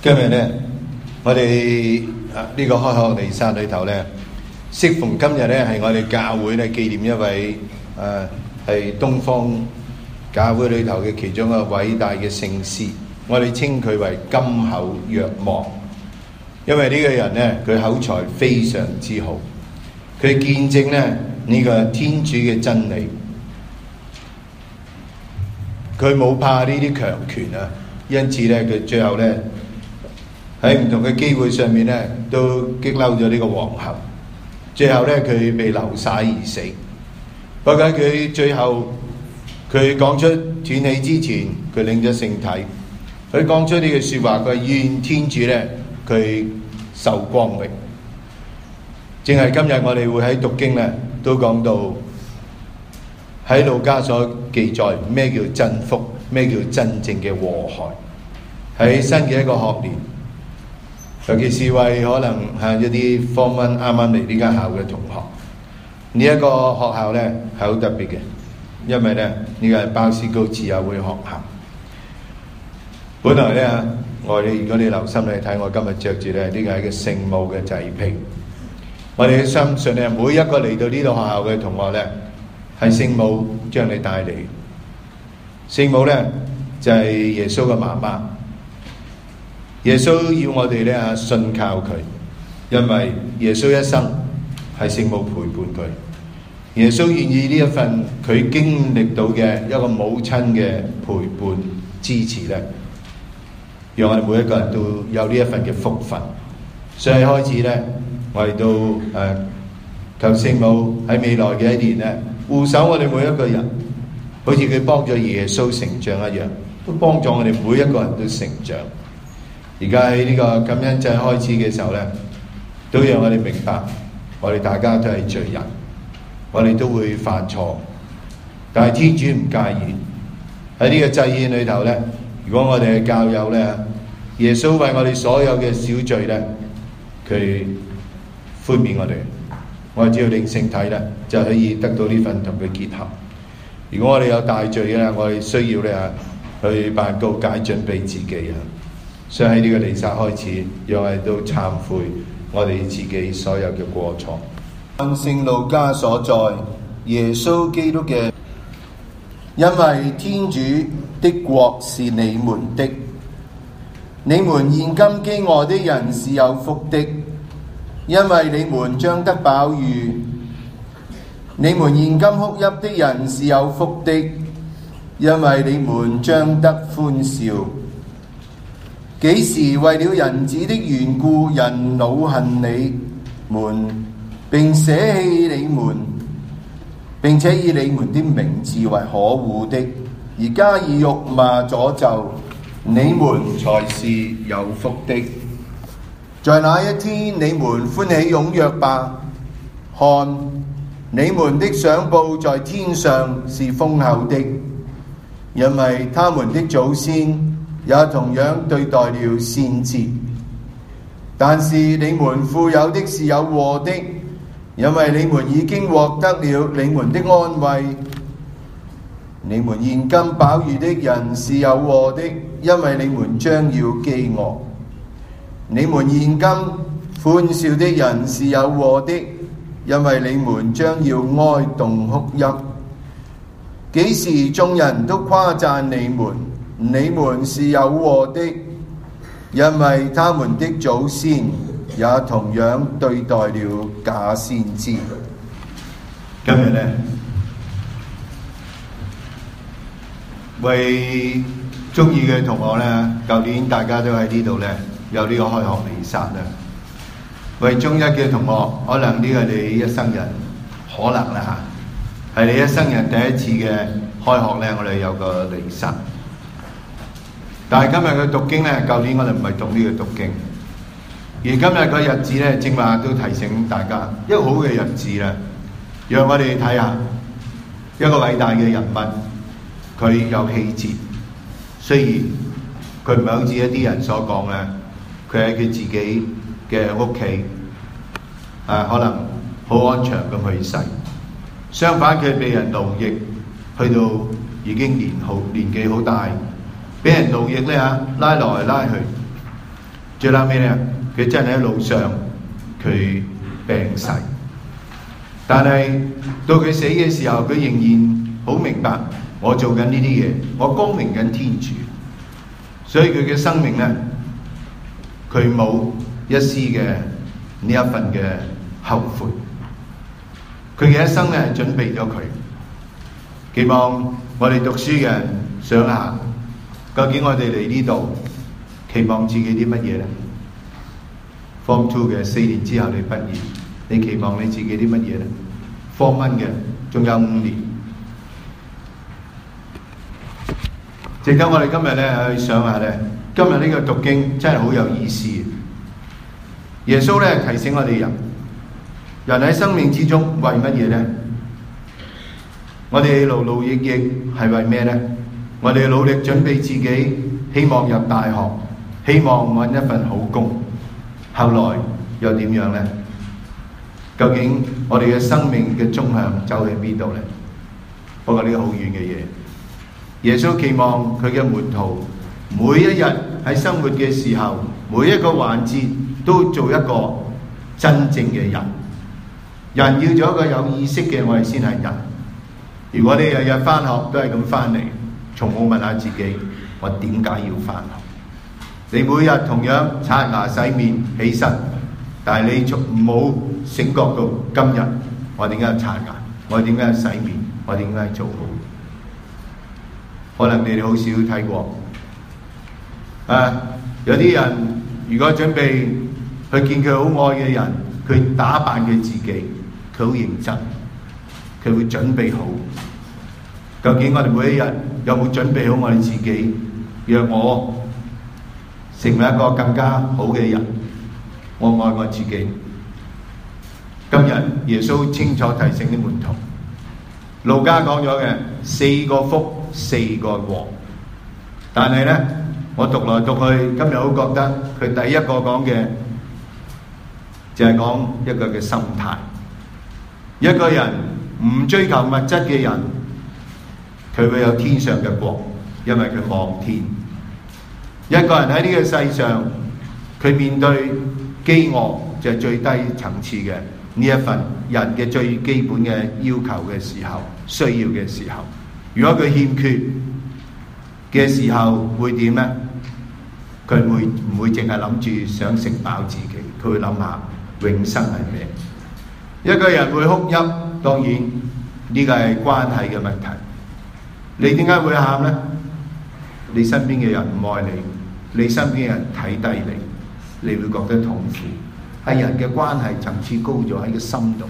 今日呢，我哋呢個開學彌撒裏頭呢，適逢今日呢係我哋教會呢紀念一位係東方教會裏頭嘅其中一個偉大嘅聖師，我哋稱佢為金口若望。因為呢個人呢，佢口才非常之好，佢見證呢個天主嘅真理，佢冇怕呢啲強權啊，因此呢，佢最後呢喺唔同嘅機會上面呢，都激嬲咗呢個皇后，最後呢，佢被流晒而死。不過佢最後佢講出斷氣之前，佢領咗聖體，佢講出呢句說話，佢願天主呢，佢受光榮。正係今日我哋會喺讀經呢，都講到喺路加所記載咩叫真福，咩叫真正嘅和諧。喺新嘅一個學年，尤其是為可能係一啲Form 1啱啱嚟呢間校嘅同學，呢一個學校呢係好特別嘅，因為呢個係鮑思高慈幼會學校。本來呢，如果你留心嚟睇，我今日着住呢個係一個聖母嘅祭披。我哋相信呢，每一個嚟到呢度學校嘅同學呢，係聖母將你帶嚟。聖母呢，就係耶穌嘅媽媽。耶穌要我哋呢信靠佢，因為耶穌一生係聖母陪伴佢。耶穌願意呢一份佢經歷到嘅一個母親嘅陪伴支持呢，讓我哋每一個人都有呢一份嘅福分。所以開始呢，我哋都求聖母喺未來嘅一年呢，護守我哋每一個人，好似佢幫助耶穌成長一樣，都幫助我哋每一個人都成長。而家喺呢個感恩祭開始嘅時候呢，都讓我哋明白，我哋大家都係罪人，我哋都會犯錯，但係天主唔介意。喺呢個祭獻裏頭呢，如果我哋係教友呢，耶穌為我哋所有嘅小罪呢，佢寬免我哋，我哋只要領聖體呢，就可以得到呢份同佢結合。如果我哋有大罪呢，我哋需要呢去辦告解，準備自己啊。所以喺呢個彌撒開始，讓我哋都懺悔我哋自己所有嘅過錯。按聖路加所在，耶穌基督嘅，因為天主的國是你們的，你們現今飢餓的人是有福的，因為你們將得飽飫；你們現今哭泣的人是有福的，因為你們將得歡笑。幾時為了人子的緣故，人惱恨你們，並捨棄你們，並且以你們的名字為可惡的，而加以辱罵詛咒，你們才是有福的。在那一天，你們歡喜踴躍吧！看，你們的賞報在天上是豐厚的，因為他們的祖先也同樣對待了先知。但是你們富有的是有禍的，因為你們已經獲得了你們的安慰。你們現今飽飫的人是有禍的，因為你們將要飢餓。你們現今歡笑的人是有禍的，因為你們將要哀慟哭泣。幾時眾人都誇讚你們，你們是有禍的，因為他們的祖先也同樣對待了假先知。今日呢，為中意嘅同學呢，舊年大家都喺呢度呢，有呢個開學彌撒啦。為中一嘅同學，可能呢個你一生人可能啦嚇，係你一生人第一次嘅開學呢，我哋有個彌撒。但係今日嘅讀經呢，舊年我哋唔係讀呢個讀經，而今日個日子呢，正話都提醒大家一個好嘅日子啦，讓我哋睇下一個偉大嘅人物，佢有氣節。雖然佢唔係好似一啲人所講嘅，佢喺佢自己嘅屋企，可能好安詳咁去世。相反，佢被人奴役，去到已經年紀好大。俾人奴役咧嚇，拉來拉去， 最後尾咧，佢真係喺路上佢病逝，但係到佢死嘅時候，佢仍然好明白我做緊呢啲嘢，我光明緊天主，所以佢嘅生命咧，佢冇一絲嘅呢一份嘅後悔，佢嘅一生咧準備咗佢。希望我哋讀書嘅人想下，究竟我哋嚟呢度期望自己啲乜嘢呢？ Form 2嘅4年之後你畢業，你期望你自己啲乜嘢呢？ Form 1嘅仲有5年，值得我哋今日咧去想下咧。今日呢個讀經真係好有意思。耶穌咧提醒我哋人喺生命之中為乜嘢呢？我哋勞勞役役係為咩呢？我哋努力準備自己，希望入大學，希望揾一份好工，後來又點樣呢？究竟我哋嘅生命嘅終向走喺邊度呢？不過呢個好遠嘅嘢。耶穌期望佢嘅門徒每一日喺生活嘅時候，每一個環節都做一個真正嘅人。人要做一個有意識嘅，我哋先係人。如果你日日返學都係咁返嚟，從冇問下自己，我點解要返學？你每日同樣刷牙洗面起身，但係你從冇醒覺到今日我點解要刷牙？我點解要洗面？我點解要做好？可能你哋好少睇過。有啲人如果準備去見佢好愛嘅人，佢打扮佢自己，佢好認真，佢會準備好。究竟我哋每一日有冇準備好我哋自己，讓我成為一個更加好嘅人？我愛我自己。今日耶穌清楚提醒啲門徒，路加講咗嘅4個福4個禍，但係呢，我讀來讀去，今日好覺得佢第一個講嘅就係講一個嘅心態。一個人唔追求物質嘅人，佢會有天上嘅國，因為佢望天。一個人喺呢個世上，佢面對飢餓就係最低層次嘅呢一份人嘅最基本嘅要求嘅時候，需要嘅時候，如果佢欠缺嘅時候會點呢？佢唔會淨係諗住想食飽自己，佢會諗下永生係咩？一個人會哭泣，當然呢個係關係嘅問題。你點解會喊呢？你身邊嘅人唔愛你，你身邊嘅人睇低你，你會覺得痛苦。係人嘅關係層次高咗喺個心度。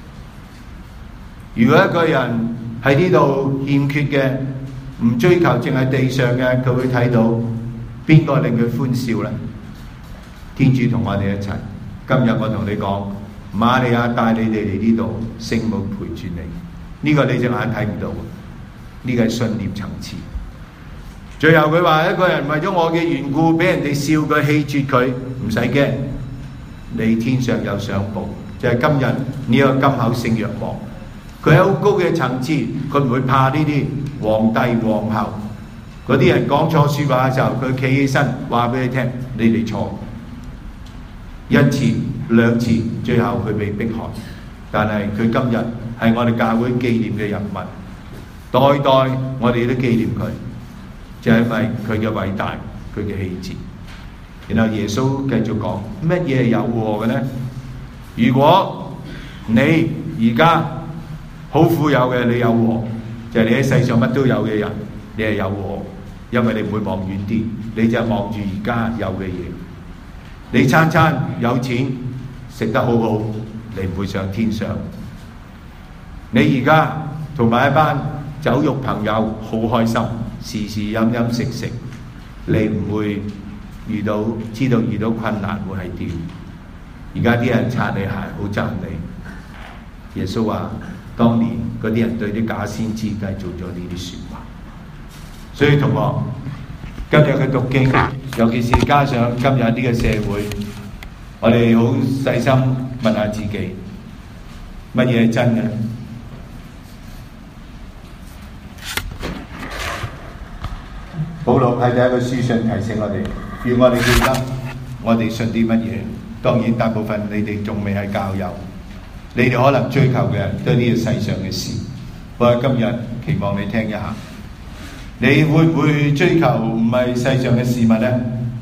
如果一個人喺呢度欠缺嘅，唔追求淨係地上嘅，佢會睇到邊個令佢歡笑呢？天主同我哋一齊。今日我同你講，瑪利亞帶你哋嚟呢度，聖母陪住你。呢個你隻眼睇唔到，呢個係信念層次。最後佢話，一個人為咗我嘅緣故俾人哋笑佢棄絕佢，唔使驚，你天上有賞報。就係今日呢個金口聖若望，佢喺好高嘅層次，佢唔會怕呢啲皇帝皇后嗰啲人講錯説話嘅時候，佢企起身話俾你聽，你哋錯。一次兩次，最後佢被迫害，但係佢今日係我哋教會紀念嘅人物，代代我哋都紀念佢，就係因為佢嘅偉大，佢嘅氣節。然後耶穌繼續講，乜嘢係有禍嘅呢？如果你而家好富有嘅，你有禍，就係你喺世上乜都有嘅人，你係有禍，因為你唔會望遠啲，你就係望住而家有嘅嘢。你餐餐有錢食得好好，你唔會上天上。你而家同埋一班酒肉朋友好開心，時時飲飲食食，你唔會知道遇到困難會係點。而家啲人擦你鞋，好讚你。耶穌話：當年嗰啲人對啲假先知繼續做咗呢啲説話。所以同學，今日嘅讀經，尤其是加上今日呢個社會，我哋好細心問下自己，乜嘢係真嘅？保羅喺第一個書信提醒我哋，要我哋記得我哋信啲乜嘢？當然大部分你哋仲未係教友，你哋可能追求嘅都係呢個世上嘅事。不過今日期望你聽一下，你會唔會追求唔係世上嘅事物呢？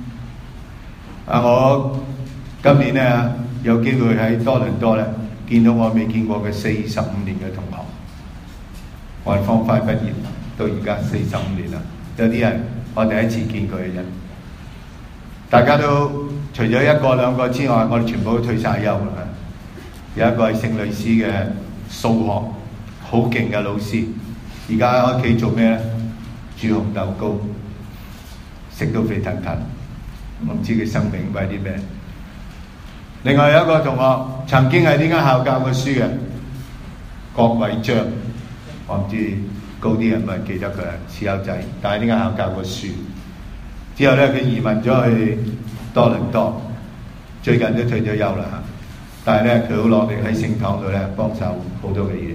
我今年呢有機會喺多倫多呢見到我未見過嘅45年嘅同學，我係Form 5畢業到而家45年啦。有啲人我第一次見佢嘅啫，大家都除咗一個兩個之外，我哋全部都退晒休啦。有一個係聖類斯嘅數學好勁嘅老師，而家喺屋企做咩咧？煮紅豆糕，食到肥騰騰，我唔知佢生命為啲咩。另外有一個同學曾經係呢間校教過書嘅郭偉章，我唔知高啲人咪記得佢係似友仔，但係呢間校教過書。之後咧，佢移民咗去多倫多，最近都退咗休啦。但係咧，佢好落力喺聖堂度咧幫手好多嘅嘢。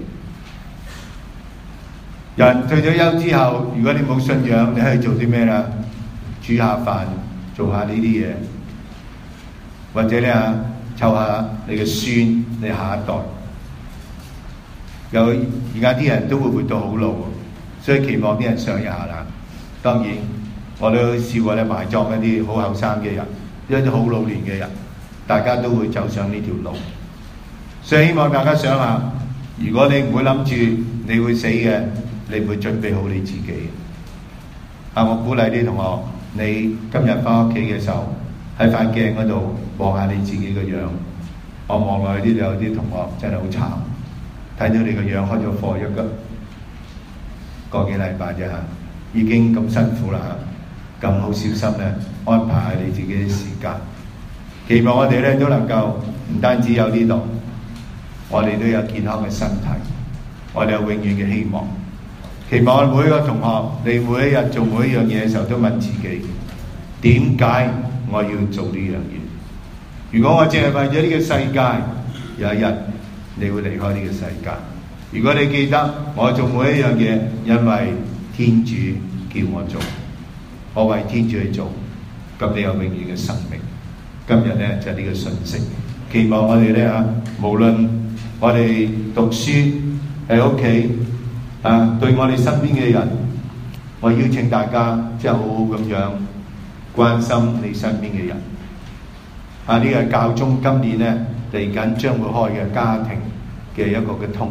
人退咗休之後，如果你冇信仰，你可以做啲咩啦？煮下飯，做下呢啲嘢，或者咧湊下你嘅孫，你下一代。有而家啲人都會活到好老，所以期望啲人想一下啦。當然，我都試過咧埋葬一啲好後生嘅人，一啲好老年嘅人，大家都會走上呢條路。所以希望大家想下，如果你唔會諗住你會死嘅，你唔會準備好你自己。我鼓勵啲同學，你今日翻屋企嘅時候，喺塊鏡嗰度望下你自己個樣。我望落去呢度有啲同學真係好慘，睇到你個樣開咗課個幾禮拜啫嚇，已經咁辛苦啦嚇，咁好小心咧安排下你自己嘅時間。期望我哋咧都能夠唔單止有呢度，我哋都有健康嘅身體，我哋有永遠嘅希望。期望每一個同學，你每一日做每一樣嘢嘅時候，都問自己：點解我要做呢樣嘢？如果我淨係為咗呢個世界，有一日你會離開呢個世界。如果你記得我做每一樣嘢，因為天主叫我做，我為天主去做，咁你有永遠嘅生命。今日咧就係呢個訊息，期望我哋咧無論我哋讀書喺屋企對我哋身邊嘅人，我邀請大家即係好好咁樣關心你身邊嘅人。呢個係教宗今年咧嚟緊將會開嘅家庭嘅一個嘅通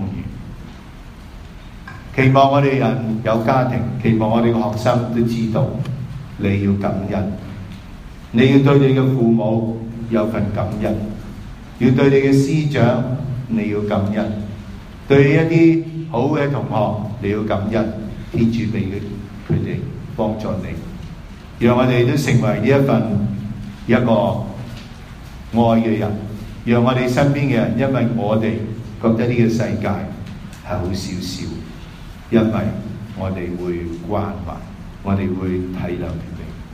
諭，期望我哋人有家庭，期望我哋嘅學生都知道你要感恩，你要對你嘅父母有份感恩，要對你嘅師長你要感恩，對一啲好嘅同學你要感恩，天主俾佢哋幫助你，讓我哋都成為呢一個愛嘅人，讓我哋身邊嘅人，因為我哋覺得呢個世界係好少少，因為我哋會關懷，我哋會體諒佢哋。